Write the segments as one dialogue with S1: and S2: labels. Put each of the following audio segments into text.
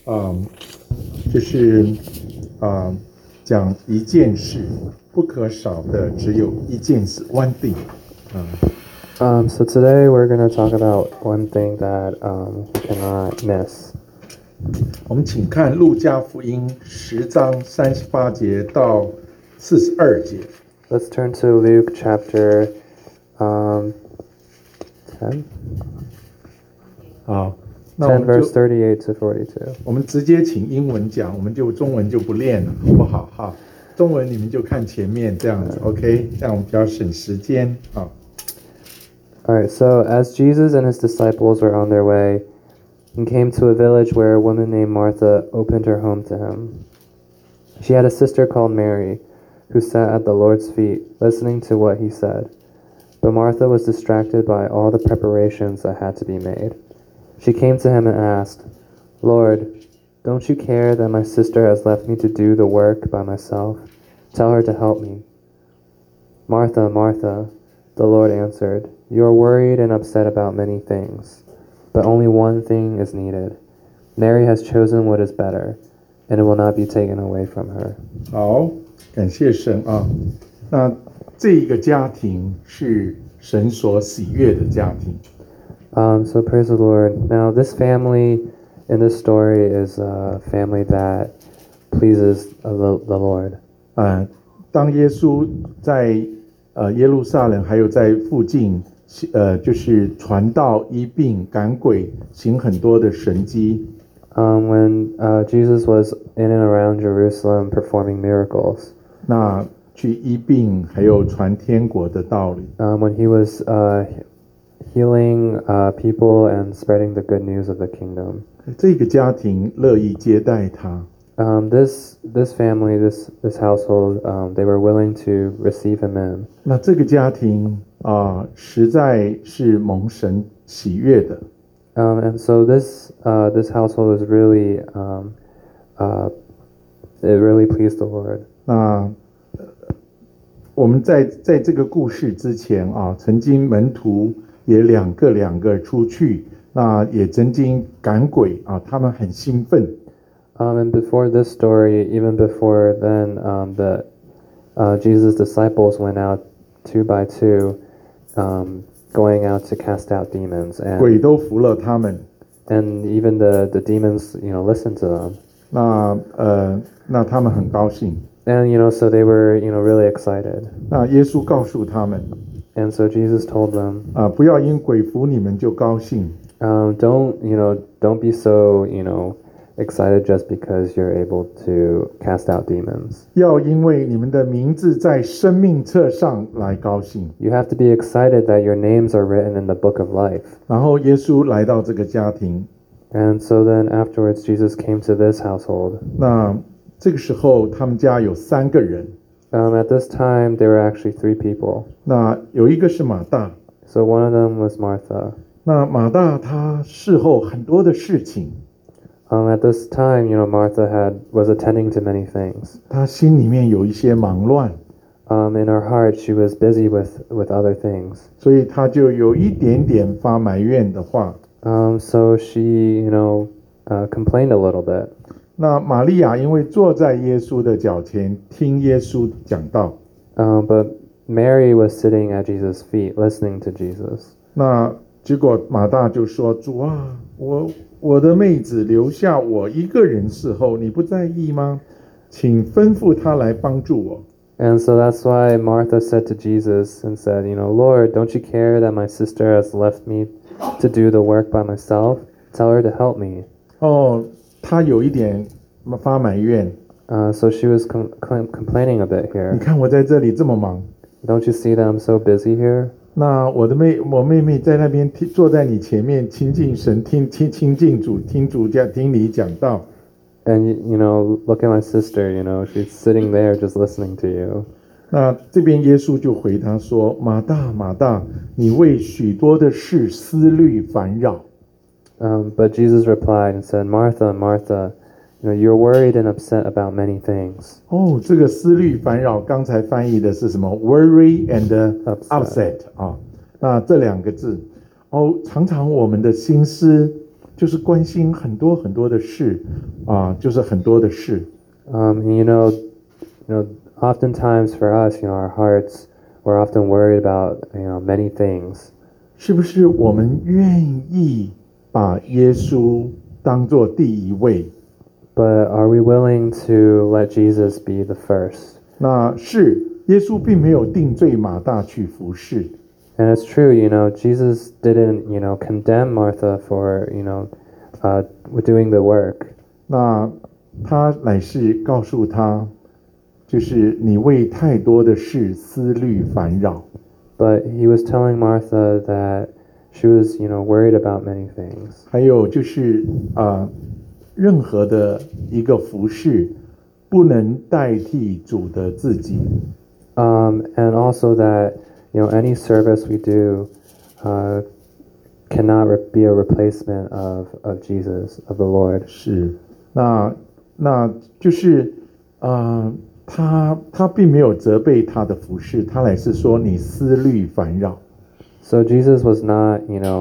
S1: 嗯，就是啊、讲一件事，不可少的只有一件事 ，one thing。
S2: So today we're going to talk about one thing that we cannot miss.
S1: 我们请看路加福音10章38节到42节。
S2: Let's turn to Luke chapter 10.
S1: 好，那我
S2: 10
S1: 们
S2: verse
S1: 就
S2: 38 to 42.
S1: 我们直接请英文讲，我们就中文就不练了，好不好？哈，中文你们就看前面这样子 ，OK， 这样我们比较省时间啊。
S2: Alright, so as Jesus and his disciples were on their way and came to a village where a woman named Martha opened her home to him. She had a sister called Mary, who sat at the Lord's feet, listening to what he said. But Martha was distracted by all the preparations that had to be made. She came to him and asked, "Lord, don't you care that my sister has left me to do the work by myself? Tell her to help me." "Martha, Martha," the Lord answered, "you are worried and upset about many things, but only one thing is needed. Mary has chosen what is better, and it will not be taken away from her."
S1: 好，感谢神啊。那这一个家庭是神所喜悦的家庭。
S2: So praise the Lord. Now, this family in this story is a family that pleases the Lord.
S1: 当耶稣在耶路撒冷还有在附近，就是传道、医病、赶鬼，行很多的神迹。
S2: When Jesus was in and around Jerusalem performing miracles,
S1: 那去医病，还有传天国的道理。
S2: when he was healing people and spreading the good news of the kingdom.
S1: 这个家庭乐意接待他。
S2: This family, this household, they were willing to receive him in.
S1: 那这个家庭实在是蒙神喜悦的。
S2: And so this household was really it really pleased the Lord.
S1: 那我们在这个故事之前曾经门徒也两个出去，那也曾经赶鬼他们很兴奋。
S2: And before this story, even before then, Jesus' disciples went out 2 by 2, going out to cast out demons,
S1: 鬼都服了他们。
S2: and even the demons, listened to them.
S1: 那他们很高兴。
S2: And so they were, really excited.
S1: 那耶稣告诉他们
S2: And so Jesus told them,
S1: 不要因鬼服你们就高兴。
S2: don't be so, excited just because you're able to cast out demons.
S1: 要因为你们的名字在生命册上来高兴。
S2: You have to be excited that your names are written in the book of life.
S1: 然后耶稣来到这个家庭，
S2: And so then afterwards, Jesus came to this household.
S1: 那这个时候他们家有3个人，
S2: At this time, there were actually 3 people.
S1: 那有一个是马大。
S2: So one of them was Martha.
S1: 那马大他事后很多的事情，
S2: At this time, Martha was attending to many things.
S1: 他心里面有一些忙乱，
S2: In her heart, she was busy with other things.
S1: 所以他就有一点点发埋怨的话。
S2: So she, complained a little bit.
S1: 那玛利亚因为坐在耶稣的脚前听耶稣讲道，
S2: But Mary was sitting at Jesus' feet, listening to Jesus.
S1: 那结果马大就说：“主啊，我的妹子留下我一个人伺候，你不在意吗？请吩咐她来帮助我。”
S2: And so that's why Martha said to Jesus and said, "Lord, don't you care that my sister has left me to do the work by myself? Tell her to help me."
S1: 她有一点发埋怨。
S2: So she was complaining a bit
S1: 你
S2: here.
S1: 看我在这里这么忙，
S2: Don't you see that I'm so busy here?
S1: 那我妹妹在那边坐在你前面亲近神，亲近主，听你讲道。
S2: And look at my sister, she's sitting there just listening to you.
S1: 那这边耶稣就回答说：“马大，马大，你为许多的事思虑烦扰。”
S2: But Jesus replied and said, "Martha, Martha, you're worried and upset about many things."
S1: 这个思虑烦扰，刚才翻译的是什么 ？worry and upset 那这2个字，常常我们的心思就是关心很多很多的事啊，就是很多的事。
S2: Oftentimes for us, our hearts, we're often worried about, many things.
S1: 是不是我们愿意把耶稣当作第一位？
S2: But are we willing to let Jesus be the first?
S1: 那是耶稣并没有定罪马大去服侍，
S2: And it's true, Jesus didn't, condemn Martha for, doing the work.
S1: 那他乃是告诉他，就是你为太多的事思虑烦扰。
S2: But he was telling Martha that she was, worried about many things.
S1: 还有就是任何的一个服侍不能代替主的自己。
S2: And also that, any service we do cannot be a replacement of Jesus, of the Lord.
S1: 是，那就是他并没有责备他的服侍，他乃是说你思虑烦扰。
S2: So Jesus was not,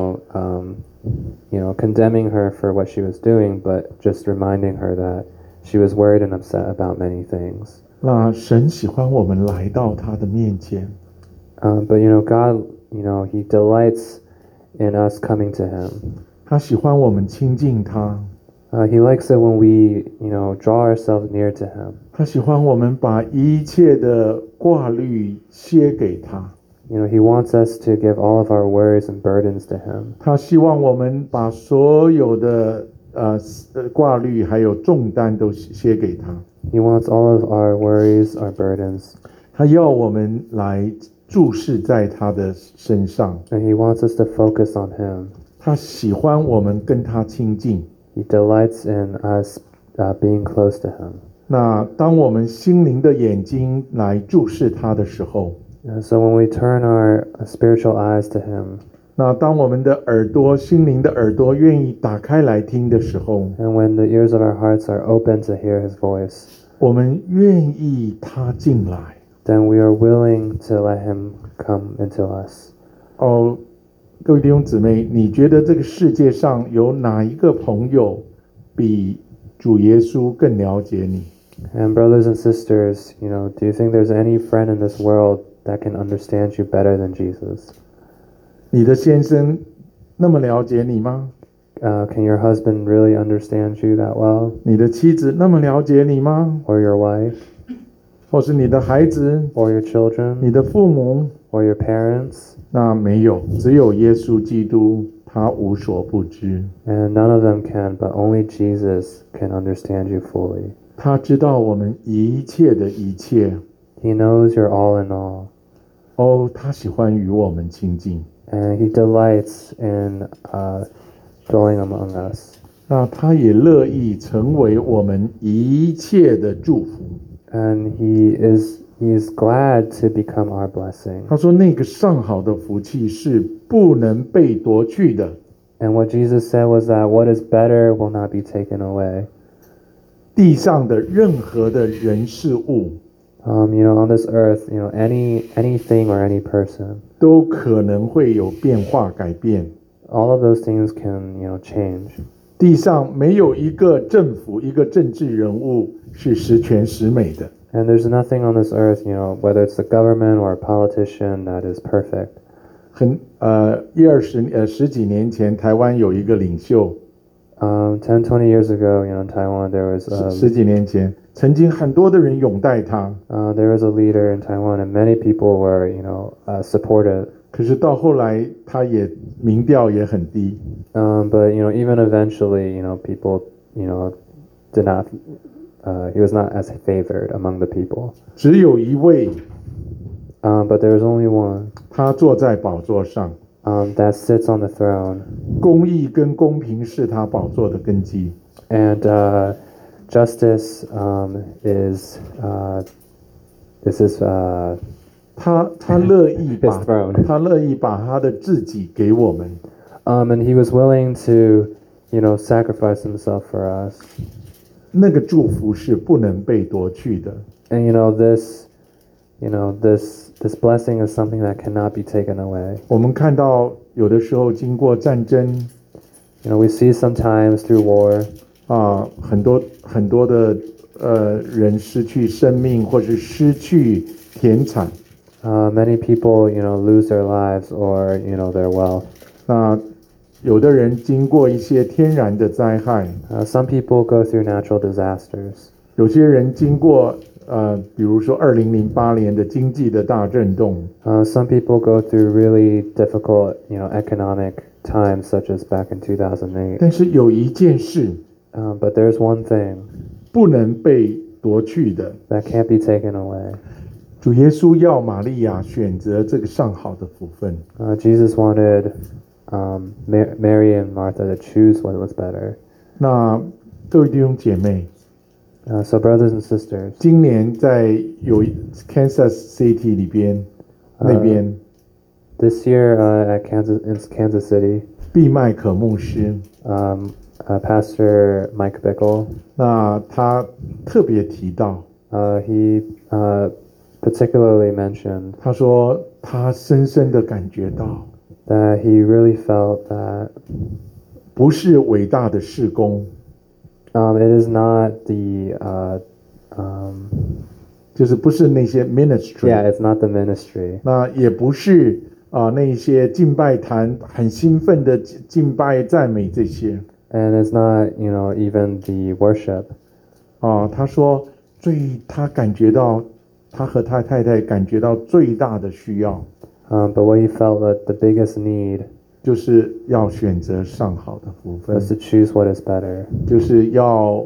S2: condemning her for what she was doing, but just reminding her that she was worried and upset about many things.
S1: 那神喜欢我们来到他的面前，
S2: But God, He delights in us coming to Him.
S1: 他喜欢我们亲近他，
S2: He likes it when we, draw ourselves near to Him.
S1: 他喜欢我们把一切的挂虑卸给他，
S2: He wants us to give all of our worries and burdens to Him.
S1: 他希望我们把所有的挂虑还有重担都卸给他，
S2: He wants all of our worries, our burdens,
S1: 他要我们来注视在他的身上，
S2: and He wants us to focus on Him.
S1: 他喜欢我们跟他亲近。
S2: He delights in us being close to Him.
S1: 那当我们心灵的眼睛来注视他的时候，
S2: And so when we turn our spiritual eyes to Him,
S1: 那当我们的耳朵、心灵的耳朵愿意打开来听的时候，
S2: and when the ears of our hearts are open to hear His voice,
S1: 我们愿意他进来。
S2: then we are willing to let Him come into us.
S1: 哦，各位弟兄姊妹，你觉得这个世界上有哪一个朋友比主耶稣更了解你？
S2: And brothers and sisters, do you think there's any friend in this world that can understand you better than Jesus?
S1: 你的先生那么了解你吗？
S2: Can your husband really understand you that well?
S1: 你的妻子那么了解你吗？
S2: Or your wife?
S1: 或是你的孩子、
S2: Or your children?
S1: 你的父母？
S2: Or your parents?
S1: 那没有，只有耶稣基督，他无所不知，
S2: And none of them can, but only Jesus can understand you fully.
S1: 他知道我们一切的一切。
S2: He knows you're all in all.
S1: 哦，他喜欢与我们亲近，
S2: And He delights in dwelling among us.
S1: 那他也乐意成为我们一切的祝福。
S2: And He is glad to become our blessing.
S1: 他说，那个上好的福气是不能被夺去的。
S2: And what Jesus said was that what is better will not be taken away.
S1: 地上的任何的人事物
S2: On this earth, anything or any person,
S1: 都可能会有变化改变。
S2: all of those things can, change.
S1: 地上没有一个政府、一个政治人物是十全十美的。
S2: And there's nothing on this earth, whether it's the government or a politician that is perfect.
S1: 十几年前，台湾有一个领袖，
S2: 10, 20 years ago, in Taiwan, there was
S1: 十几年前，曾经很多的人拥戴他，
S2: there was a leader in Taiwan, and many people were, supportive.
S1: 可是到后来，他也民调也很低。
S2: But even eventually, people, did not. He was not as favored among the people.
S1: 只有一位，
S2: But there was only one
S1: 他坐在宝座上，
S2: that sits on the throne,
S1: 公义跟公平是他宝座的根基。
S2: and justice is his
S1: 他乐意
S2: his throne.
S1: 他乐意把他的自己给我们。
S2: And he was willing to, sacrifice himself for us.
S1: 那个祝福是不能被夺去的。
S2: And this blessing is something that cannot be taken away.
S1: 我们看到有的时候经过战争，
S2: we see sometimes through war,
S1: 很多的人失去生命，或是失去田产。
S2: many people, lose their lives or, their wealth.
S1: 那有的人经过一些天然的灾害，
S2: Some people go through natural disasters.
S1: 有些人经过比如说2008年的经济的大震动，
S2: Some people go through really difficult, economic times, such as back in 2008.
S1: 但是有一件事
S2: But there's one thing
S1: 不能被夺去的，
S2: that can't be taken away.
S1: 主耶稣要玛利亚选择这个上好的福分。
S2: Jesus wanted Mary and Martha to choose what was better.
S1: 那各位弟兄姐妹，
S2: So brothers and sisters,
S1: 今年在有 Kansas City 里边那边，
S2: this year in Kansas City,
S1: 毕麦可牧师，
S2: Pastor Mike Bickle,
S1: 那他特别提到，
S2: he particularly mentioned
S1: 他说他深深的感觉到，
S2: that he really felt that
S1: 不是伟大的事工，
S2: it is not the
S1: 就是不是那些 ministry，
S2: yeah, it's not the ministry.
S1: 那也不是那些敬拜坛很兴奋的敬拜赞美这些。
S2: And it's not, even the worship.
S1: 他说他感觉到他和他太太感觉到最大的需要，
S2: But what he felt that the biggest need
S1: 就是要选择上好的福分，
S2: was to choose what is better.
S1: 就是要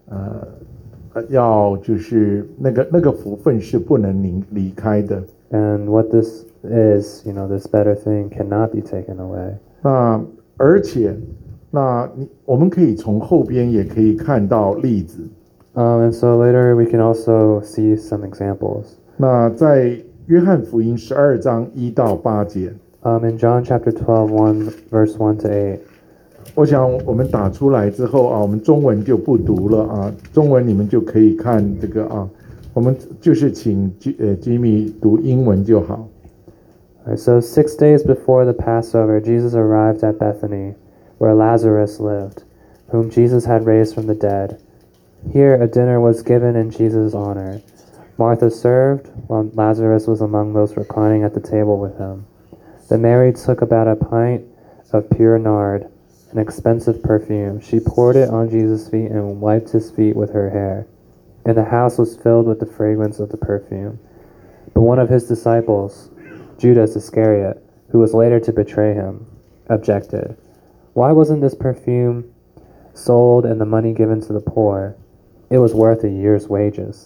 S1: 就是那个福分是不能离开的。
S2: And what this is, this better thing cannot be taken away.
S1: 那而且我们可以从后边也可以看到例子。
S2: And so later we can also see some examples.
S1: 那在约翰福音12章1到8节，
S2: In John chapter 12, verse 1 to 8.
S1: 我想我们打出来之后我们中文就不读了中文你们就可以看这个我们就是请Jimmy 读英文就好。
S2: Alright, so 6 days before the Passover, Jesus arrived at Bethany, where Lazarus lived, whom Jesus had raised from the dead. Here a dinner was given in Jesus' honor. Martha served, while Lazarus was among those reclining at the table with him. Then Mary took about a pint of pure nard, an expensive perfume. She poured it on Jesus' feet and wiped his feet with her hair. And the house was filled with the fragrance of the perfume. But one of his disciples, Judas Iscariot, who was later to betray him, objected. Why wasn't this perfume sold and the money given to the poor? It was worth a year's wages.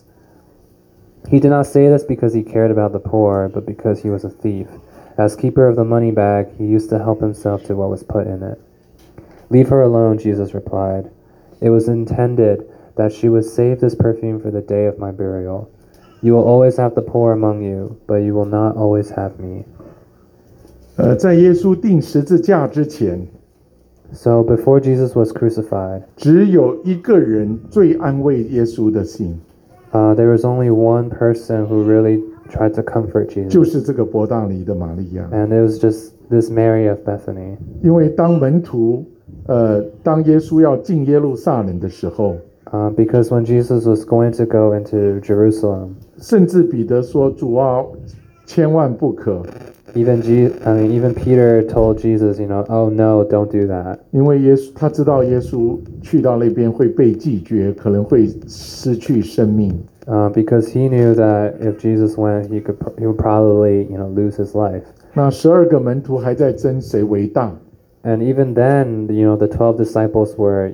S2: He did not say this because he cared about the poor, but because he was a thief. As keeper of the money bag, he used to help himself to what was put in it. Leave her alone, Jesus replied. It was intended that she would save this perfume for the day of my burial. You will always have the poor among you, but you will not always have me.
S1: 在耶稣钉十字架之前，
S2: So before Jesus was crucified,
S1: 只有一个人最安慰耶稣的心，
S2: there was only one person who really tried to comfort
S1: 就
S2: Jesus,
S1: 是这个伯大尼的玛利亚。
S2: and it was just this Mary of Bethany.
S1: 因为当门徒当耶稣要进耶路撒冷的时候，
S2: Because when Jesus was going to go into Jerusalem,
S1: 甚至彼得说：“主啊，千万不可，
S2: even Peter told Jesus, oh no, don't do that.
S1: 因为他知道耶稣去到那边会被拒绝，可能会失去生命。
S2: Because he knew that if Jesus went, he would probably, lose his life.
S1: 那12个门徒还在争谁为大，
S2: And even then, the 12 disciples were,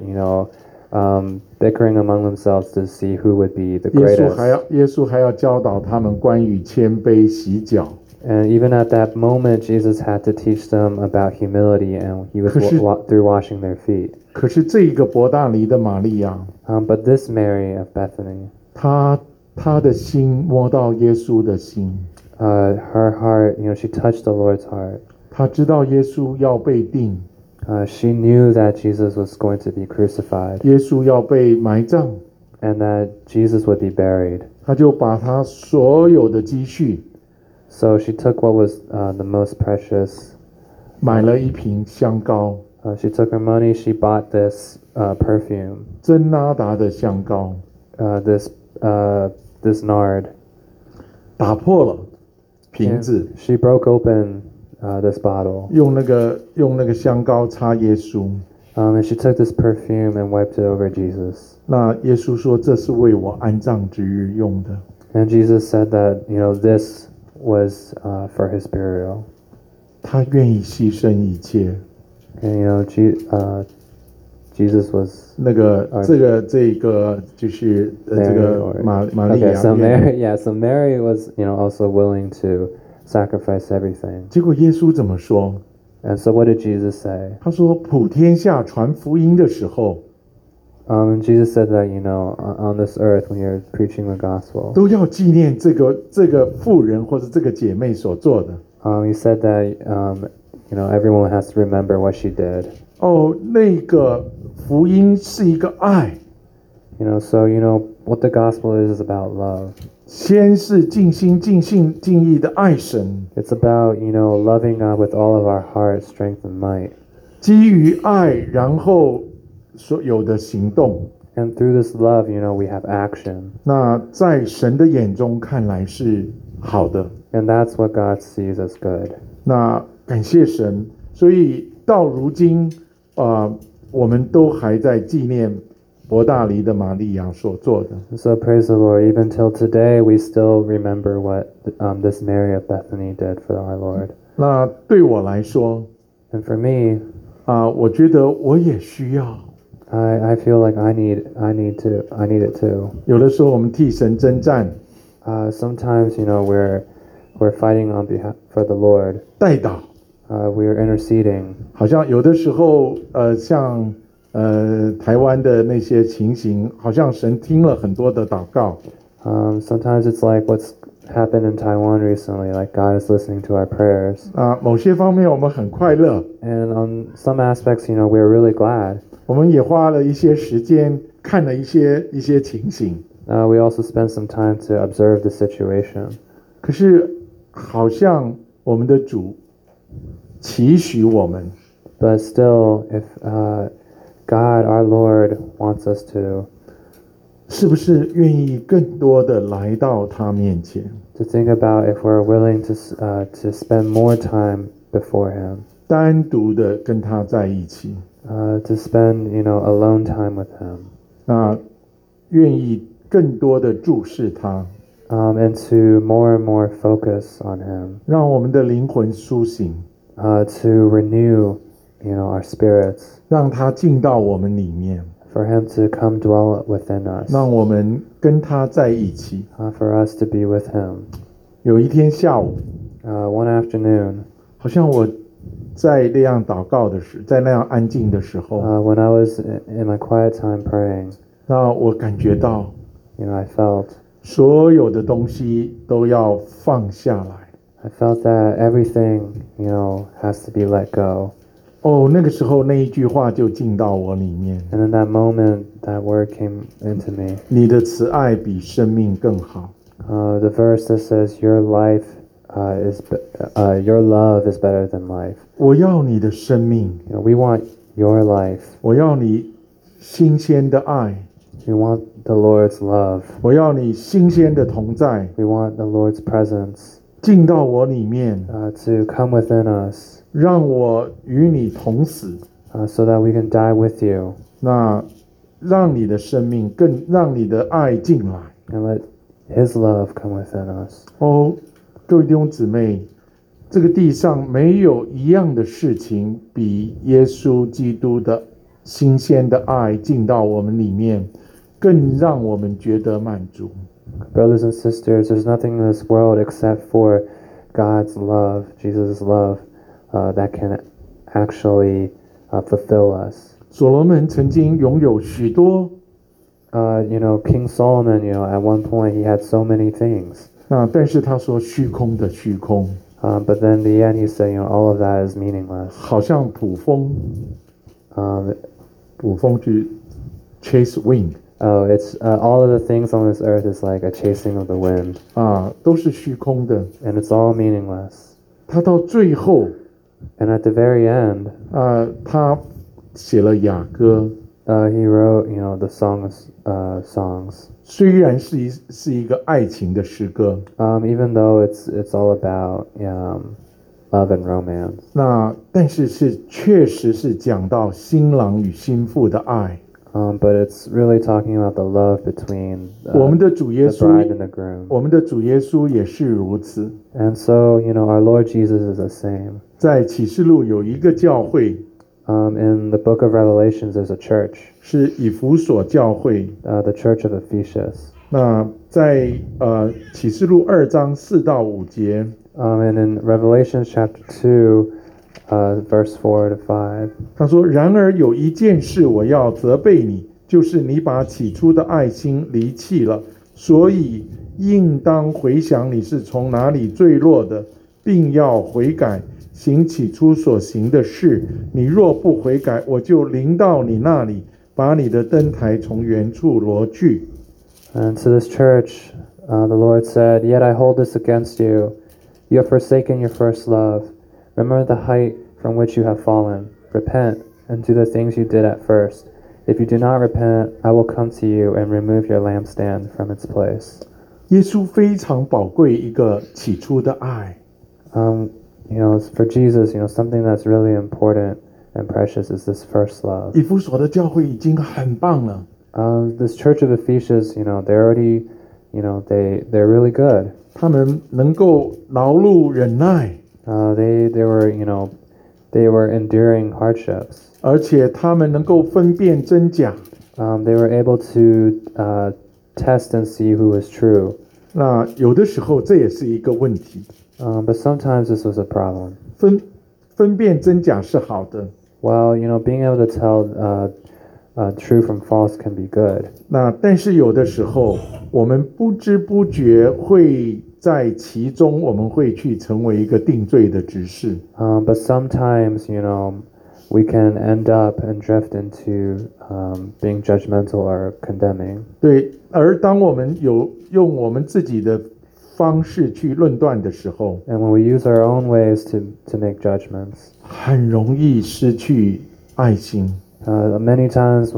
S2: bickering among themselves to see who would be the
S1: 耶稣
S2: greatest.
S1: 还要教导他们关于谦卑、洗脚。
S2: And even at that moment, Jesus had to teach them about humility, and he was through washing their feet.
S1: 可是这一个伯大尼的玛利亚，
S2: But this Mary of Bethany,
S1: 她的心摸到耶稣的心，
S2: her heart, she touched the Lord's heart.
S1: 她知道耶稣要被定，
S2: She knew that Jesus was going to be crucified
S1: 耶稣要被埋葬，
S2: and that Jesus would be buried.
S1: 她就把她所有的积蓄
S2: So she took what was the most precious,
S1: 买了一瓶香膏，
S2: She took her money. She bought this perfume,
S1: 真哪达的香膏，
S2: this nard.
S1: 打破了瓶
S2: And
S1: 子，
S2: she broke open this bottle,
S1: 用那个香膏擦耶稣。
S2: and she took this perfume and wiped it over Jesus.
S1: 那耶稣说：“这是为我安葬之日用的。
S2: And Jesus said that this was for his burial. ”
S1: 他愿意牺牲一切。
S2: And Jesus was
S1: 那个这个就是这
S2: Mary
S1: 个
S2: or-
S1: 玛利
S2: okay.
S1: 亚
S2: So
S1: 愿意。
S2: Mary, yeah. So Mary was also willing to sacrifice everything.
S1: 结果耶稣怎么說？
S2: And so what did Jesus say?
S1: 他說：“普天下傳福音的時候，
S2: Jesus said that on this earth when you're preaching the gospel,
S1: 都要紀念這個婦人或者這個姐妹所做的。
S2: he said that everyone has to remember what she did.
S1: 哦，那個福音是一個愛，
S2: So what the gospel is about love.
S1: 先是盡心盡性盡意的愛神，
S2: It's about loving God with all of our heart, strength, and might.
S1: 基於愛，然後所有的行動。
S2: And through this love, we have action.
S1: 那在神的眼中看來是好的。
S2: And that's what God sees as good.
S1: 那感謝神，所以到如今，我們都還在紀念伯大尼的瑪利亞所做的。
S2: So praise the Lord. Even till today, we still remember what this Mary of Bethany did for our Lord.
S1: 那對我來說，
S2: And for me,
S1: 我覺得我也需要。
S2: I feel like I need it too.
S1: 有的時候我們替神征戰，
S2: Sometimes we're fighting on behalf for the Lord.
S1: 代禱，
S2: We're interceding.
S1: 好像有的時候，像台灣的那些情形，好像神聽了很多的禱告，
S2: Sometimes it's like what's happened in Taiwan recently, like God is listening to our prayers.
S1: 某些方面我們很快樂，
S2: And on some aspects, we're really glad.
S1: 我們也花了一些時間看了一些情形，
S2: We also spend some time to observe the situation.
S1: 可是好像我們的主期許我們，
S2: But still, if God, our Lord, wants us to
S1: 是不是願意更多的來到他面前，
S2: think about if we're willing to spend more time before Him,
S1: 單獨的跟他在一起，
S2: to spend alone time with Him,
S1: 那願意更多的注視他，
S2: and to more and more focus on Him,
S1: 讓我們的靈魂甦醒，
S2: to renew our spirits,
S1: 讓他進到我們裡面，
S2: for Him to come dwell within us,
S1: 讓我們跟他在一起。
S2: for us to be with Him.
S1: 有一天下午，
S2: One afternoon,
S1: 好像我在那樣禱告的時，在那樣安靜的時候，
S2: when I was in my quiet time praying,
S1: 那我感覺到
S2: I felt
S1: 所有的東西都要放下來。
S2: that everything, has to be let go.
S1: 哦，那個時候那一句話就進到我裡面，
S2: And in that moment, that word came into me.
S1: 你的慈愛比生命更好。
S2: The verse that says, "Your life your love is better than life."
S1: 我要你的生命，
S2: We want your life.
S1: 我要你新鮮的愛，
S2: We want the Lord's love.
S1: 我要你新鮮的同在，
S2: We want the Lord's presence
S1: 進到我裡面，
S2: to come within us,
S1: 讓我與你同死。
S2: so that we can die with you,
S1: 那讓你的生命更，讓你的愛進來。
S2: and let His love come within us.
S1: 哦，各位弟兄姊妹，这个地上没有一樣的事情比耶穌基督的新鮮的愛進到我們裡面，更讓我們覺得滿足。
S2: Brothers and sisters, there's nothing in this world except for God's love, Jesus' love, that can actually fulfill us.
S1: 所羅門曾經擁有許多，
S2: King Solomon, at one point he had so many things.
S1: 但是他說虛空的虛空，
S2: But then in the end he said, all of that is meaningless.
S1: 好像捕風去 chase wind
S2: It's all of the things on this earth is like a chasing of the wind,
S1: 都是虛空的。
S2: and it's all meaningless.
S1: 他到最後，
S2: And at the very end,
S1: 他写了雅歌，
S2: He wrote, the songs.
S1: 虽然是一个爱情的诗歌，
S2: Even though it's all about love and romance.
S1: 那但是确实是讲到新郎与新妇的爱。
S2: But it's really talking about the love between
S1: 我们的主耶
S2: the bride
S1: 稣，
S2: and the groom.
S1: 我们的主耶稣也是如此。
S2: And so, our Lord Jesus is the same.
S1: 在启示录有一个教会，
S2: In the book of Revelations, there's a church,
S1: 是以弗所教会。
S2: the church of Ephesus.
S1: 那在启示录2章4到5节，
S2: And in Revelation chapter 2, verse 4 to 5,
S1: 他说：“然而有一件事我要责备你，就是你把起初的爱心离弃了，所以应当回想你是从哪里坠落的，并要悔改，行起初所行的事。你若不悔改，我就临到你那里，把你的灯台从原处挪去。”
S2: And to this church, the Lord said, Yet I hold this against you. You have forsaken your first love. Remember the height from which you have fallen. Repent and do the things you did at first. If you do not repent, I will come to you and remove your lampstand from its place.
S1: 耶稣非常宝贵一个起初的爱，
S2: For Jesus, something that's really important and precious is this first love.
S1: 以弗所的教会已经很棒了。
S2: This church of Ephesus, they're already, they're really good.
S1: 他们能够劳碌忍耐，
S2: They were, they were enduring hardships.
S1: 而且他们能够分辨真假。
S2: They were able to test and see who was true.
S1: 那有的时候这也是一个问题，
S2: But sometimes this was a problem.
S1: 分辨真假是好的，
S2: Well, being able to tell true from false can be good.
S1: 那但是有的时候我们不知不觉会在其中，我们会去成为一个定罪的执事。
S2: But sometimes, we can end up and drift into being judgmental or condemning.
S1: 对，而当我们用我们自己的方式去论断的时候，
S2: And when we use our own ways to make judgments,
S1: 很容易失去爱心。
S2: many times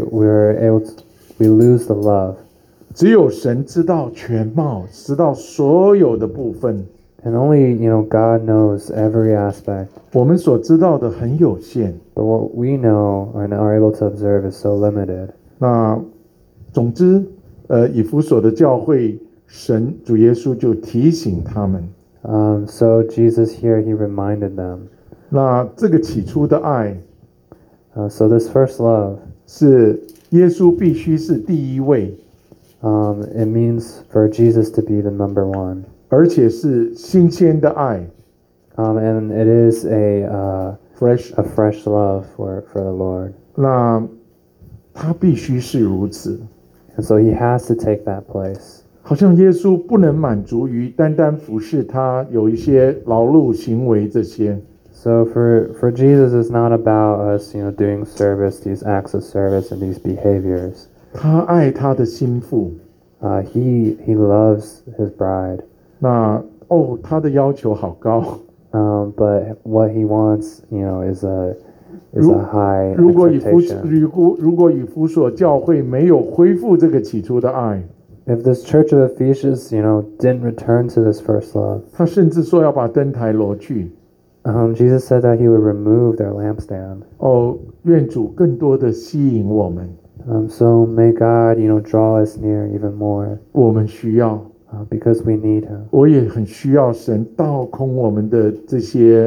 S2: we lose the love.
S1: 只有神知道全貌，知道所有的部分，
S2: And only, God knows every aspect.
S1: 我们所知道的很有限。
S2: But what we know and are able to observe is so limited.
S1: 那总之，以弗所的教会，神主耶稣就提醒他们，
S2: So Jesus here, he reminded them.
S1: 那这个起初的爱
S2: So this first love,
S1: 是耶稣必须是第一位，
S2: it means for Jesus to be the number one.
S1: 而且是新鲜的爱
S2: And it is a
S1: ，fresh。
S2: fresh love for the Lord.
S1: 那他必须是如此，
S2: And so he has to take that place.
S1: 好像耶稣不能满足于单单服侍他，有一些劳碌行为这些。
S2: So for Jesus, it's not about us, doing service, these acts of service and these behaviors.
S1: 他爱他的心腹，
S2: He loves his bride.
S1: 那他的要求好高。
S2: But what he wants, is a high
S1: 如果以弗
S2: expectation.
S1: 如果以弗所教会没有恢复这个起初的爱，
S2: If this church of Ephesus, didn't return to this first love,
S1: 他甚至说要把灯台挪去。
S2: Jesus said that he would remove their lampstand.
S1: 愿主更多的吸引我们，
S2: So may God, draw us near even more,
S1: 我们需要。
S2: because we need him.
S1: 我也很需要神倒空我们的这些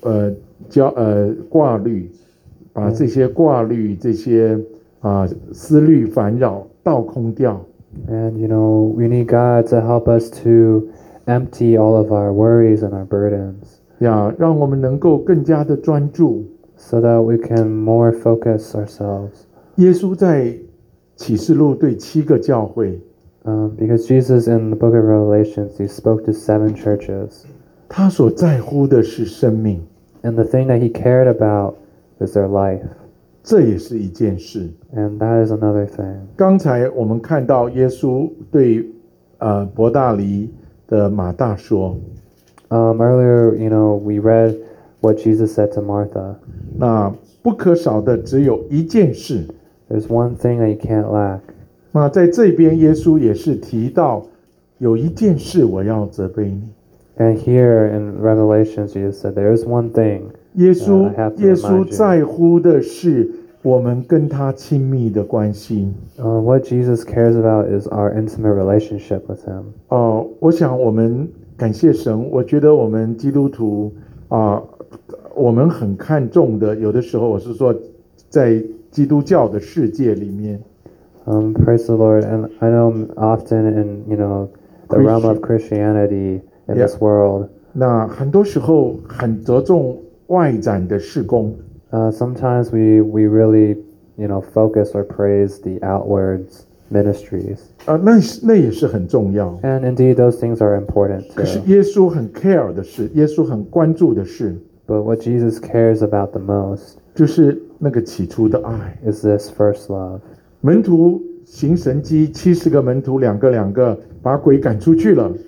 S1: 挂虑，把这些挂虑、这些思虑烦扰倒空掉。
S2: And, we need God to help us to empty all of our worries and our burdens,
S1: 让我们能够更加的专注。
S2: so that we can more focus ourselves.
S1: 耶稣在启示录对7个教会，
S2: Because Jesus in the book of Revelations, he spoke to 7 churches.
S1: 他所在乎的是生命，
S2: And the thing that he cared about is their life.
S1: 这也是一件事。
S2: And that is another thing.
S1: 刚才我们看到耶稣对伯大尼的马大说，
S2: Earlier, we read what Jesus said to Martha.
S1: 那不可少的只有一件事。
S2: There's one thing that you can't lack.
S1: 那在这边，耶稣也是提到有一件事我要责备你。
S2: And here in Revelation, Jesus said, there's one thing.
S1: 耶稣
S2: I have to
S1: 耶稣
S2: remind you.
S1: 在乎的是我们跟他亲密的关系。
S2: What Jesus cares about is our intimate relationship with Him.
S1: 我想我们感谢神，我觉得我们基督徒我们很看重的，有的时候我是说，在基督教的世界里面，
S2: Praise the Lord. And I know often in, the realm of Christianity in this world,
S1: 那很多时候很着重外展的事工，
S2: sometimes we really, focus or praise the outwards ministries.
S1: 那也是很重要。
S2: And indeed, those things are important
S1: 可是
S2: too.
S1: 耶稣很 care 的事，耶稣很关注的事，
S2: But what Jesus cares about the most
S1: 就是那个起初的爱。
S2: is this first love.
S1: 门徒行神迹，70个门徒两个把鬼赶出去了。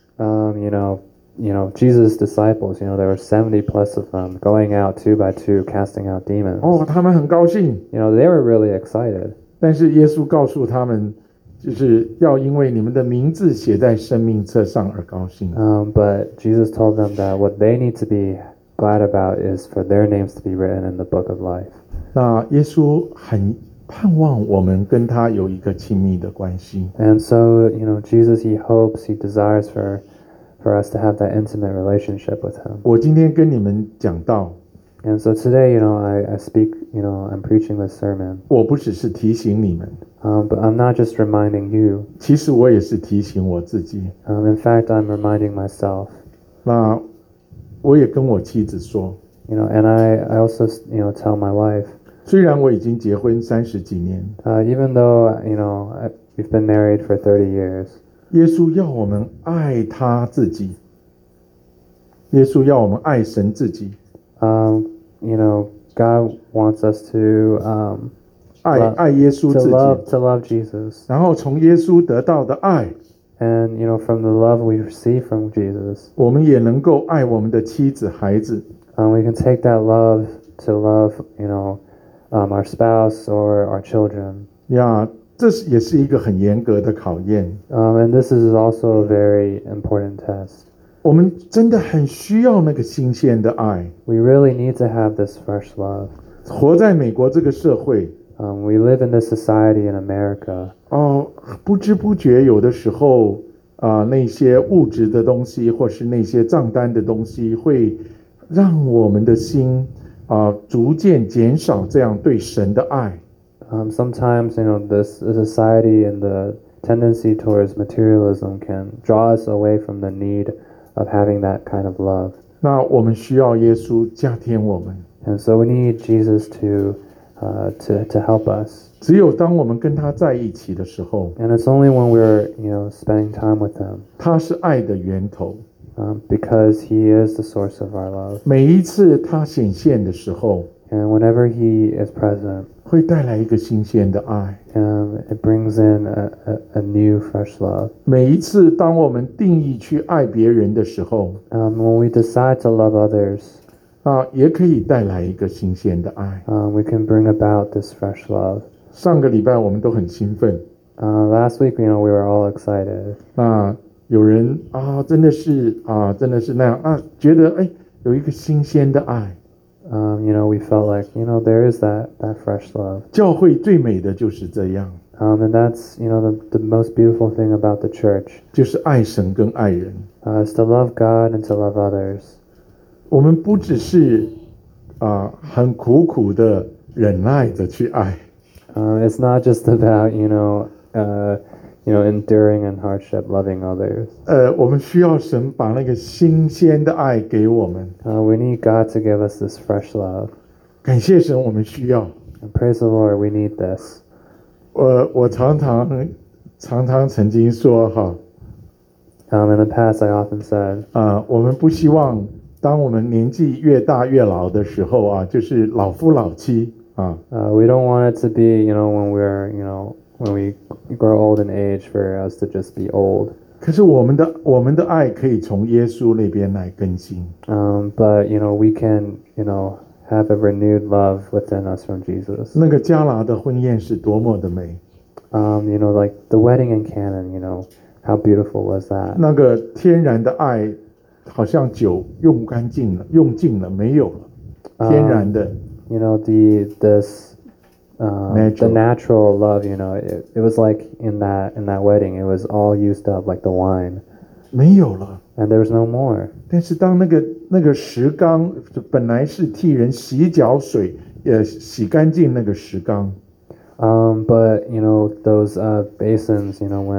S2: Jesus' disciples, there were 70 plus of them going out 2 by 2, casting out demons.
S1: 他们很高兴，
S2: They were really excited.
S1: 但是耶稣告诉他们，就是要因为你们的名字写在生命册上而高兴。
S2: But Jesus told them that what they need to be glad about is for their names to be written in the book of life.
S1: 那耶稣很盼望我们跟他有一个亲密的关系。
S2: And so, Jesus, He hopes, He desires for us to have that intimate relationship with Him.
S1: 我今天跟你们讲到，
S2: And so today, I speak, I'm preaching this sermon.
S1: 我不只是提醒你们，
S2: But I'm not just reminding you.
S1: 其实我也是提醒我自己。
S2: In fact, I'm reminding myself.
S1: 那我也跟我妻子说，
S2: And I also, tell my wife,
S1: 虽然我已经结婚30几年，
S2: even though, we've been married for 30 years,
S1: 耶稣要我们爱他自己，耶稣要我们爱神自己，
S2: God wants us to,
S1: 爱耶稣
S2: to
S1: 自己，
S2: love Jesus.
S1: 然后从耶稣得到的爱，
S2: And, from the love we receive from Jesus,
S1: 我们也能够爱我们的妻子、孩子。
S2: we can take that love to love, our spouse or our children.
S1: 呀，这也是一个很严格的考验。
S2: And this is also a very important test.
S1: 我们真的很需要那个新鲜的爱。
S2: We really need to have this fresh love.
S1: 活在美国这个社会，
S2: We live in this society in America.
S1: 不知不觉有的时候那些物质的东西，或是那些账单的东西，会让我们的心逐渐减少这样对神的爱。
S2: Sometimes, this society and the tendency towards materialism can draw us away from the need of having that kind of love.
S1: 那我们需要耶稣加添我们。
S2: And so we need Jesus to help us.
S1: 只有当我们跟他在一起的时候，
S2: And it's only when we're, spending time with Him,
S1: 他是爱的源头。
S2: because He is the source of our love.
S1: 每一次他显现的时候，
S2: And whenever He is present,
S1: 会带来一个新鲜的爱。
S2: it brings in a new, fresh love.
S1: 每一次当我们定义去爱别人的时候，
S2: When we decide to love others,
S1: 也可以带来一个新鲜的爱。
S2: we can bring about this fresh love.
S1: 上个礼拜我们都很兴奋，
S2: Last week, we were all excited.
S1: 那有人真的是那样觉得有一个新鲜的爱。
S2: We felt like, there is that fresh love.
S1: 教会最美的就是这样，
S2: And that's, the most beautiful thing about the church,
S1: 就是爱神跟爱人。
S2: is to love God and to love others.
S1: 我们不只是很苦的忍耐着去爱，
S2: It's not just about, enduring and hardship, loving others.
S1: 我们需要神把那个新鲜的爱给我们。
S2: We need God to give us this fresh love.
S1: 感谢神，我们需要。
S2: And praise the Lord, we need this.
S1: 我常常曾经说
S2: In the past, I often said,
S1: 我们不希望当我们年纪越大越老的时候就是老夫老妻
S2: we don't want it to be, when we grow old in age, for us to just be old.
S1: 可是我们的爱可以从耶稣那边来更新。
S2: But we can have a renewed love within us from Jesus.
S1: 那个迦拿的婚宴是多么的美，
S2: Like the wedding in Canaan, how beautiful was that?
S1: 那个天然的爱好像酒用干净了，用尽了，没有了，天然的。
S2: The natural love, it was like in that wedding, it was all used up like the wine,
S1: 没有了。
S2: and there was no more.
S1: 但是当那个石缸本来是替人洗脚水，洗干净那个石缸，
S2: But those basins,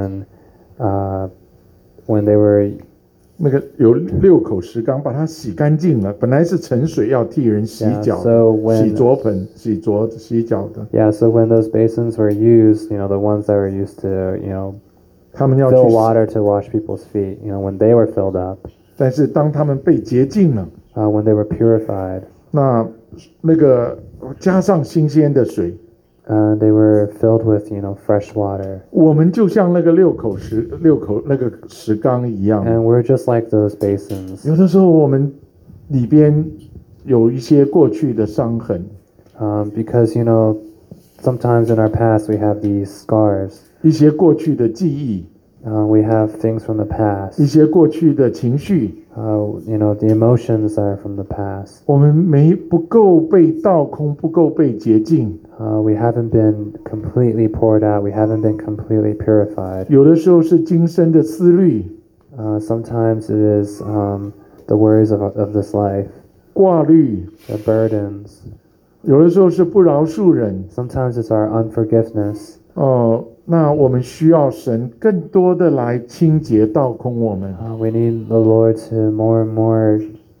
S2: when they were
S1: 那个有6口石缸，把它洗干净了。本来是盛水要替人洗脚
S2: Yeah, so when-
S1: 洗濯盆、洗脚的，
S2: yeah, so when those basins were used, the ones that were used to
S1: 他们要去
S2: fill water to wash people's feet, when they were filled up,
S1: 但是当他们被洁净了，
S2: when they were purified,
S1: 那个加上新鲜的水，
S2: they were filled with fresh water,
S1: 我们就像那个6口那个石缸一样。
S2: and we're just like those basins.
S1: 有的时候我们里边有一些过去的伤痕，
S2: Because sometimes in our past we have these scars,
S1: 一些过去的记忆，
S2: we have things from the past,
S1: 一些过去的情绪，
S2: the emotions that are from the past.
S1: 我们不够被倒空，不够被洁净。
S2: We haven't been completely poured out. We haven't been completely purified.
S1: 有的时候是今生的思虑、
S2: Sometimes it is the worries of this life,
S1: 挂虑，
S2: the burdens.
S1: 有的时候是不饶恕人。
S2: Sometimes it's our unforgiveness.
S1: 那我们需要神更多的来清洁倒空我们。
S2: We need the Lord to more and more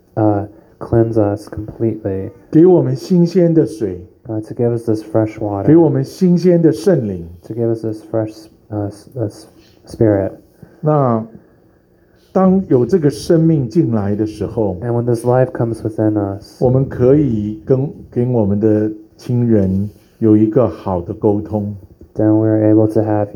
S2: cleanse us completely,
S1: 给我们新鲜的水，
S2: to give us this fresh
S1: 给
S2: water,
S1: 我们新鲜的圣灵。
S2: to give us this fresh spirit.
S1: 那当有这个生命进来的时候，
S2: And when this life comes within us,
S1: 我们可以跟我们的亲人有一个好的沟通。
S2: then we're able to have,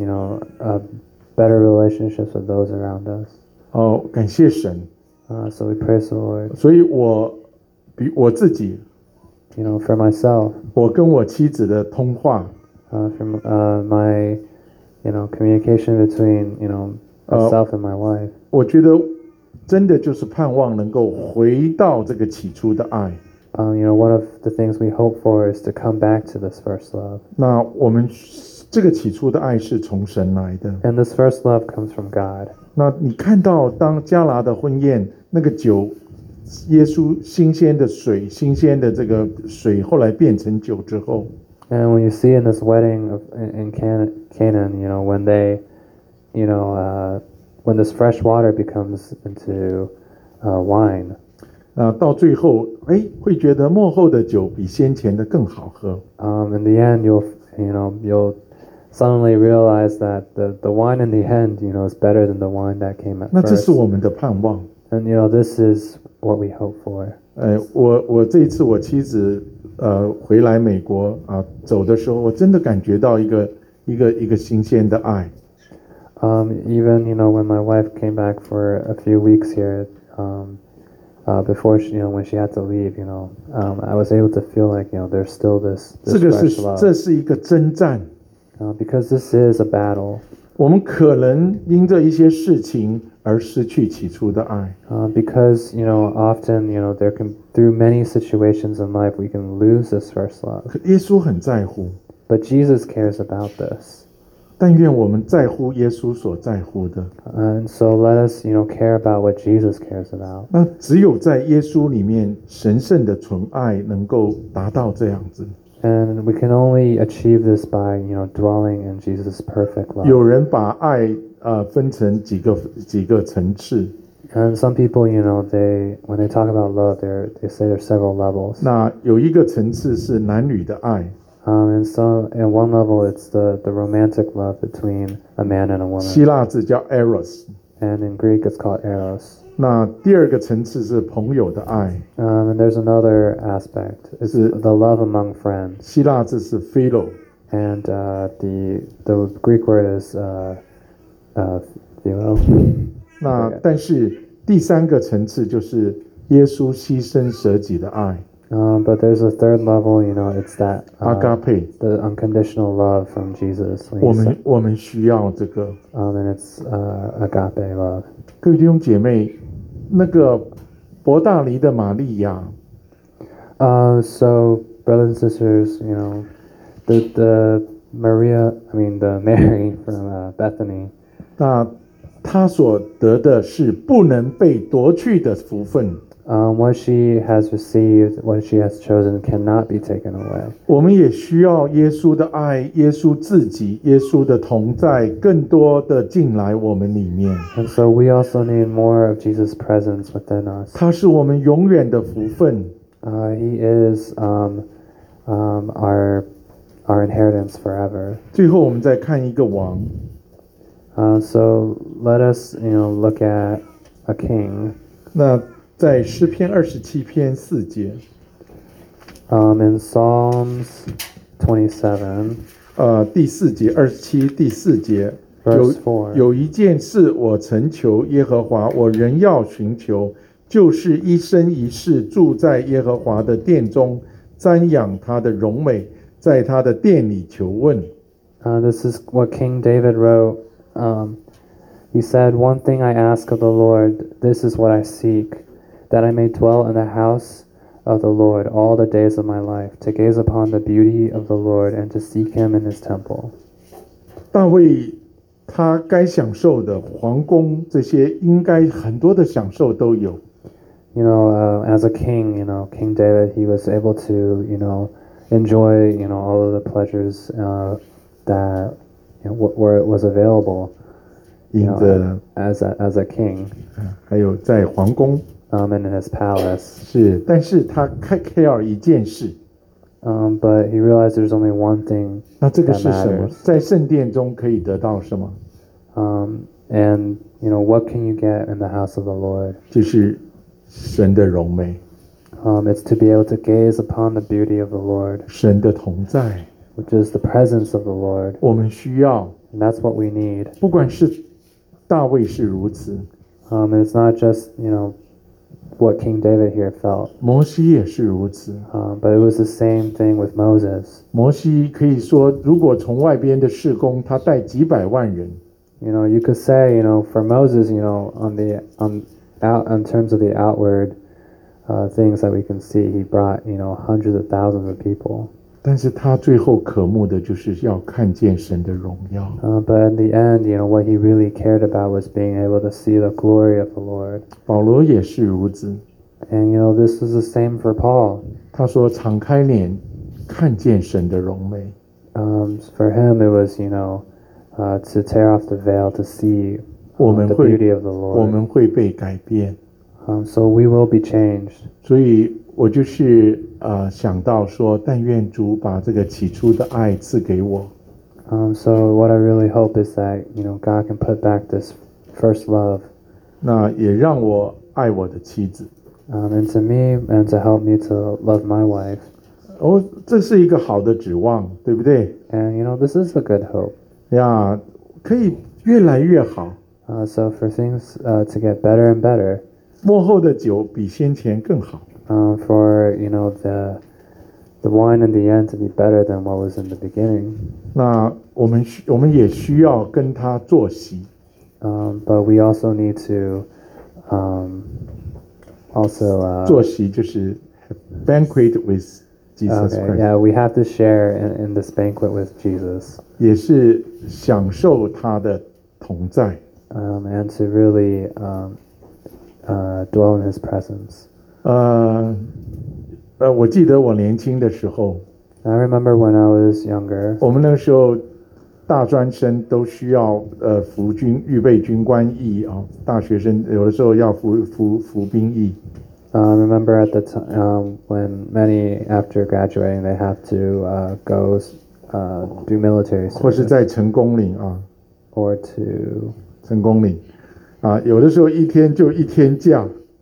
S2: better relationships with those around us.
S1: 感谢神。
S2: So we praise the Lord.
S1: 所以我自己，
S2: For myself,
S1: 我跟我妻子的通话，
S2: from my, communication between, myself and my wife.
S1: 我觉得真的就是盼望能够回到这个起初的爱。
S2: One of the things we hope for is to come back to this first love.
S1: 那我们这个起初的爱是从神来的。
S2: And this first love comes from God.
S1: 那你看到当迦拿的婚宴那个酒，耶稣新鲜的水，新鲜的这个水后来变成酒之后，
S2: And when you see in this wedding in Canaan, when they, when this fresh water becomes into wine,
S1: 到最后，会觉得末后的酒比先前的更好喝。
S2: in the end, you'll suddenly realize that the wine in the end, is better than the wine that came at
S1: 那这
S2: first.
S1: 是我们的盼望。
S2: And this is what we hope for.
S1: 我这一次我妻子回来美国走的时候，我真的感觉到一个新鲜的爱。
S2: Even when my wife came back for a few weeks here, before she, when she had to leave, I was able to feel like there's still this
S1: 这个
S2: fresh love.
S1: 这是一个征战。
S2: Because this is a battle.
S1: 我们可能因着一些事情而失去起初的爱。
S2: Because often there can, through many situations in life, we can lose this first love.
S1: 可耶稣很在乎，
S2: But Jesus cares about this.
S1: 但愿我们在乎耶稣所在乎的。
S2: And so let us, care about what Jesus cares about.
S1: 那只有在耶稣里面，神圣的纯爱能够达到这样子。
S2: And we can only achieve this by, dwelling in Jesus' perfect love.
S1: 有人把爱分成几个层次。
S2: And some people, when they talk about love, they say there's several levels.
S1: 那有一个层次是男女的爱，
S2: And so, in one level, it's the romantic love between a man and a woman.
S1: 希腊字叫 eros。
S2: And in Greek, it's called eros.
S1: 那第二个层次是朋友的爱，
S2: And there's another aspect. It's the love among friends.
S1: 希腊字是 philo。
S2: And the Greek word is if you will.
S1: 那但是第三个层次就是耶稣牺牲舍己的爱，
S2: But there's a third level, it's that
S1: 阿嘎佩。
S2: the unconditional love from Jesus. when
S1: 我
S2: he
S1: 们
S2: said-
S1: 我们需要这个。
S2: and it's agape love.
S1: 各位弟兄姐妹，那个伯大尼的玛利亚，
S2: So brothers and sisters, the Mary from Bethany,
S1: 那她所得的是不能被夺去的福分。
S2: what she has received, what she has chosen, cannot be taken away.
S1: 我们也需要耶稣的爱，耶稣自己，耶稣的同在，更多的进来我们里面。
S2: And so we also need more of Jesus' presence within us.
S1: 他是我们永远的福分。
S2: He is our inheritance forever.
S1: 最后，我们再看一个王，
S2: So let us, look at a king.
S1: 那在诗篇27篇4节，
S2: In Psalms 27,
S1: 第4节27第4节，
S2: verse 4.
S1: 有一件事我曾求耶和华，我仍要寻求，就是一生一世住在耶和华的殿中，瞻仰他的荣美，在他的殿里求问。
S2: This is what King David wrote. He said, "One thing I ask of the Lord, this is what I seek, that I may dwell in the house of the Lord all the days of my life, to gaze upon the beauty of the Lord and to seek him in his temple."
S1: 大卫他该享受的皇宫，这些应该很多的享受都有。
S2: As a king, King David, he was able to, enjoy, all of the pleasures that was available
S1: 因着
S2: as a king,
S1: 还有在皇宫
S2: and in his palace.
S1: 是，但是他care 一件事，
S2: But he realized there's only one thing,
S1: 那这个是什么？
S2: That matters.
S1: 在圣殿中可以得到什么？
S2: and what can you get in the house of the Lord?
S1: 就是神的荣美，
S2: It's to be able to gaze upon the beauty of the Lord,
S1: 神的同在。
S2: which is the presence of the Lord,
S1: 我们需要，
S2: and that's what we need.
S1: 不管是大卫是如此，
S2: And it's not just what King David here felt,
S1: 摩西也是如此。
S2: but it was the same thing with Moses.
S1: 摩西可以说，如果从外边的事工，他带几百万人，
S2: You could say, for Moses, in terms of the outward things that we can see, he brought, hundreds of thousands of people.
S1: 但是他最后渴慕的就是要看见神的荣耀。
S2: But in the end, what he really cared about was being able to see the glory of the Lord.
S1: 保罗也是如此，
S2: And, this is the same for Paul.
S1: 他说：“敞开脸，看见神的荣美。”
S2: For him, it was, to tear off the veil to see
S1: 我们
S2: the
S1: 会
S2: beauty of the
S1: 我
S2: Lord.
S1: 们会被改变。
S2: So we will be changed.
S1: 所以我就是想到说，但愿主把这个起初的爱赐给我。
S2: So what I really hope is that, God can put back this first love
S1: 那也让我爱我的妻子。
S2: into me and to help me to love my wife.
S1: 哦，这是一个好的指望，对不对？
S2: And, this is a good hope.
S1: 呀，可以越来越好。
S2: So for things to get better and better,
S1: 末后的酒比先前更好。
S2: for, the wine in the end to be better than what was in the beginning.
S1: 那我们也需要跟他坐席。
S2: But we also need to also
S1: 坐席就是 banquet with Jesus
S2: okay,
S1: Christ，
S2: yeah, we have to share in this banquet with Jesus,
S1: 也是享受他的同在。
S2: and to really dwell in His presence.
S1: 我记得我年轻的时候，
S2: I remember when I was younger,
S1: 我们那个时候大专生都需要服军预备军官役啊，大学生有的时候要服兵役。
S2: I remember at the time when many after graduating they have to go do military
S1: 或是
S2: service
S1: 在成功岭啊，
S2: or to
S1: 成功岭啊，有的时候一天就一天假。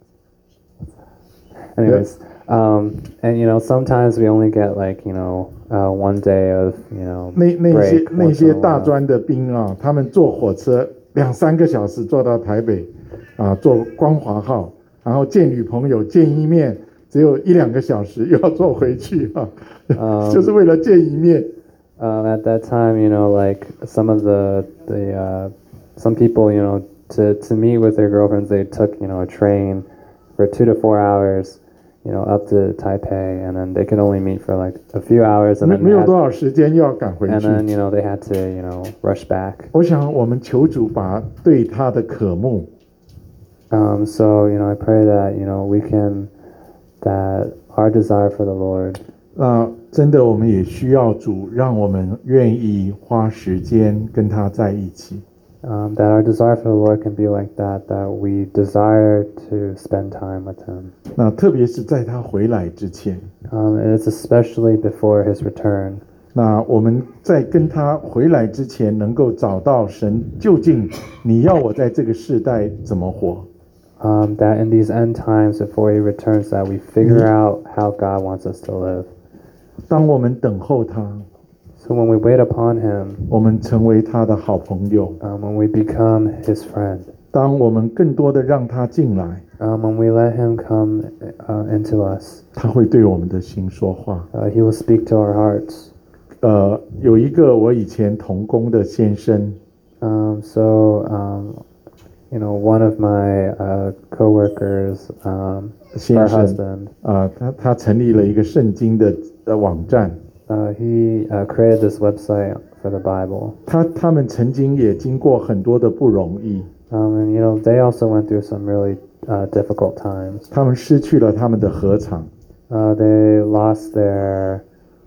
S2: anyways. And sometimes we only get like 1 day of
S1: 那些
S2: break
S1: 那
S2: once
S1: 些
S2: in a
S1: 大
S2: while.
S1: 专的兵啊，他们坐火车 2-3个小时坐到台北坐光华号，然后见女朋友见一面只有1-2个小时，又要坐回去就是为了见一面。
S2: At that time, like some of some people, to meet with their girlfriends, they took, a train for 2 to 4 hours, up to Taipei, and then they could only meet for like a few hours, and then
S1: 没有多少时间又要赶回去。
S2: and then they had to rush back.
S1: 我想我们求主把对他的渴慕
S2: So I pray that that our desire for the Lord.
S1: 真的我们也需要主让我们愿意花时间跟他在一起。
S2: That our desire for the Lord can be like that we desire to spend time with Him.
S1: 那特别是在他回来之前，
S2: And it's especially before His return.
S1: 那我们在跟他回来之前，能够找到神究竟你要我在这个世代怎么活。
S2: That in these end times, before He returns, that we figure out how God wants us to live.
S1: 当我们等候他，
S2: So when we wait upon Him,
S1: 我们成为他的好朋友。
S2: when we become His friend,
S1: 当我们更多的让他进来，
S2: when we let Him come into us,
S1: 他会对我们的心说话。
S2: He will speak to our hearts.
S1: 有一个我以前同工的先生，
S2: One of my coworkers,
S1: 先
S2: our
S1: 生
S2: husband,
S1: 他成立了一个圣经的网站。
S2: he created this website for the Bible.
S1: 他们曾经也经过很多的不容易，
S2: And they also went through some really difficult times.
S1: 他们失去了他们的禾场，
S2: They lost their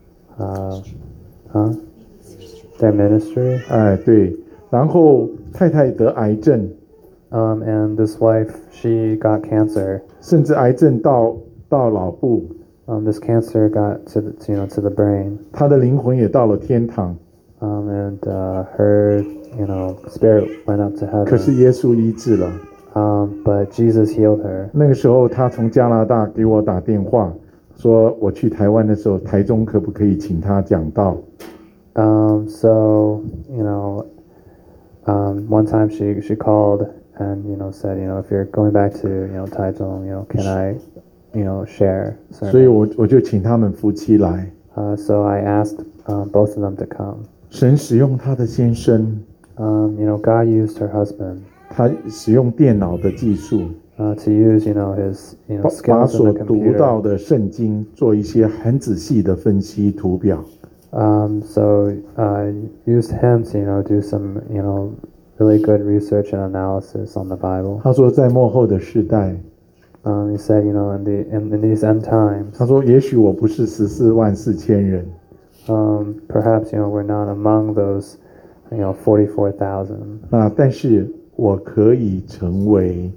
S2: ministry.
S1: 对，然后太太得癌症，
S2: And this wife, she got cancer.
S1: 甚至癌症到脑部，
S2: This cancer got to the brain.
S1: 她的灵魂也到了天堂，
S2: And her spirit went up to
S1: 可是
S2: heaven.
S1: 耶稣医治了。
S2: But Jesus healed her.
S1: 那个时候，他从加拿大给我打电话，说我去台湾的时候，台中可不可以请他讲道？
S2: So one time she called and said, if you're going back to Taichung, can I share?
S1: 所以我就请他们夫妻来。
S2: So I asked both of them to come.
S1: 神使用他的先生，
S2: God used her husband
S1: 他使用电脑的技术，
S2: to use his
S1: 把
S2: skills in
S1: 所
S2: the
S1: 读
S2: computer.
S1: 到的圣经做一些很仔细的分析图表。
S2: So used him to do some really good research and analysis on the Bible.
S1: 他说，在末后的世代，
S2: He said, in these end times,
S1: 他说，也许我不是144000人，
S2: perhaps we're not among those 44,000.
S1: 但是我可以成为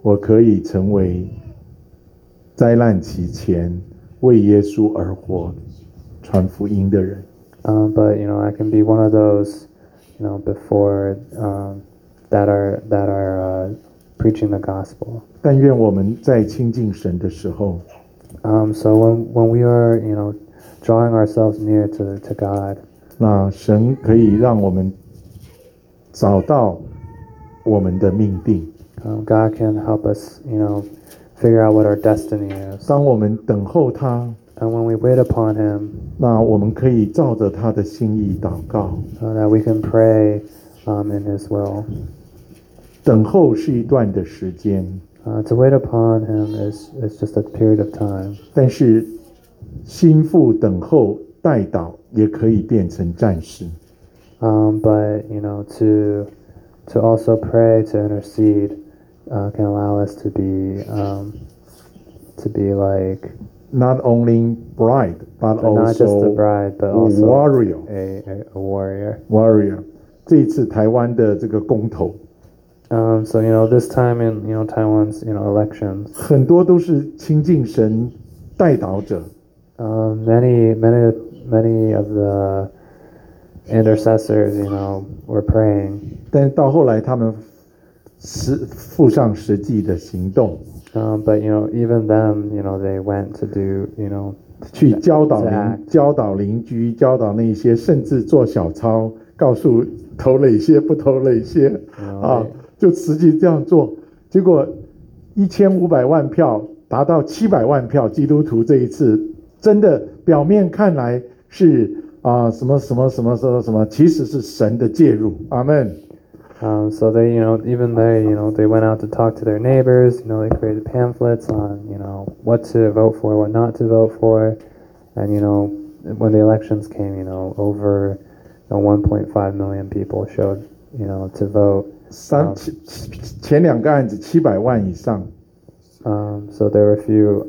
S1: 灾难期前为耶稣而活、传福音的人。
S2: But I can be one of those before that are preaching the gospel.
S1: 但愿我们在亲近神的时候，
S2: So when we are drawing ourselves near to God,
S1: 那神可以让我们找到我们的命定。
S2: God can help us figure out what our destiny is.
S1: 当我们等候他，
S2: And when we wait upon Him,
S1: 那我们可以照着他的心意祷告。
S2: that we can pray in His will.
S1: 等候是一段的时间，
S2: To wait upon Him is just a period of time.
S1: 但是心腹等候代祷也可以变成战士。
S2: But to also pray, to intercede, can allow us to be like
S1: Not only bride, but
S2: not just a
S1: also
S2: bride, but also
S1: warrior.
S2: a warrior.
S1: Warrior。这一次台湾的这个公投，
S2: So this time in Taiwan's elections,
S1: 很多都是亲近神代祷者。
S2: many of the intercessors were praying,
S1: 但到后来他们付上实际的行动，
S2: but even them they went to do
S1: 去教导
S2: to act.
S1: 教导邻居，教导那些甚至做小抄告诉投了一些不投了一些啊，就实际这样做，结果1500万票达到700万票，基督徒这一次真的表面看来是什么什么什么什么什么，其实是神的介入，阿们。
S2: So they, even they, they went out to talk to their neighbors. They created pamphlets on, what to vote for, what not to vote for, and when the elections came, over 1.5 million people showed, to vote.
S1: 前2个案子700万以上。
S2: So there were a few.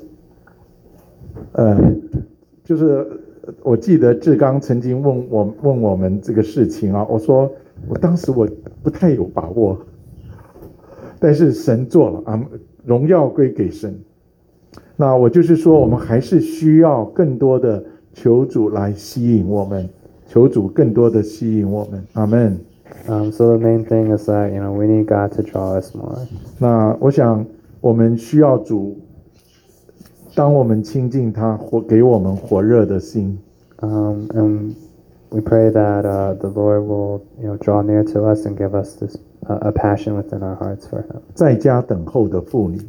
S1: 就是我记得志刚曾经问我们这个事情啊，我当时我不太有把握，但是神做了啊，荣耀归给神。那我就是说，我们还是需要更多的求主来吸引我们，求主更多的吸引我们，阿们。
S2: So the main thing is that we need God to draw us more.
S1: 那我想我们需要主，当我们亲近他，给我们火热的心。
S2: And we pray that the Lord will, draw near to us and give us this a passion within our hearts for Him.
S1: 在家等候的妇女。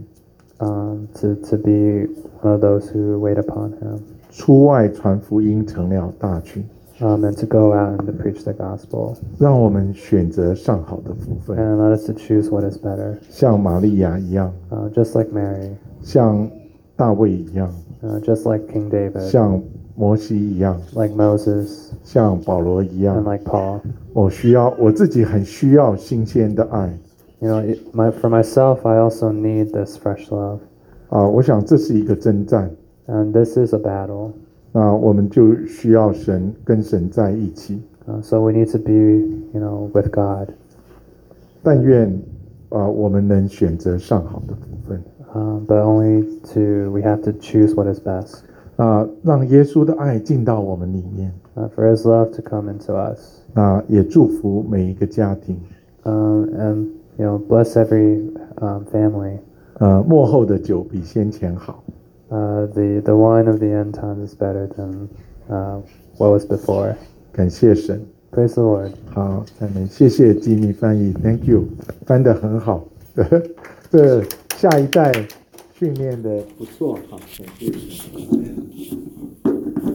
S2: To be one of those who wait upon Him.
S1: 出外传福音成了大群。
S2: And to go out and to preach the gospel.
S1: 让我们选择上好的福分。
S2: And let us to choose what is better.
S1: 像玛利亚一样。
S2: Just like Mary.
S1: 像大卫一样。
S2: Just like King David.
S1: 像摩西一样。
S2: Like Moses.
S1: 像保罗一样。
S2: And like Paul.
S1: 我自己很需要新鲜的爱。
S2: For myself, I also need this fresh love.
S1: 我想这是一个征战。
S2: And this is a battle.
S1: 那我们就需要跟神在一起。
S2: So we need to be, with God.
S1: 但愿我们能选择上好的福分。
S2: But only we have to choose what is best.
S1: 让耶稣的爱进到我们里面。
S2: For His love to come into us.
S1: 也祝福每一个家庭。
S2: And bless every family.
S1: 末后的酒比先前好。
S2: The wine of the end times is better than what was before.
S1: 感谢神。
S2: Praise the Lord.
S1: 好，谢谢吉米翻译 ，Thank you， 翻得很好。这下一代训练的不错，好，感谢神。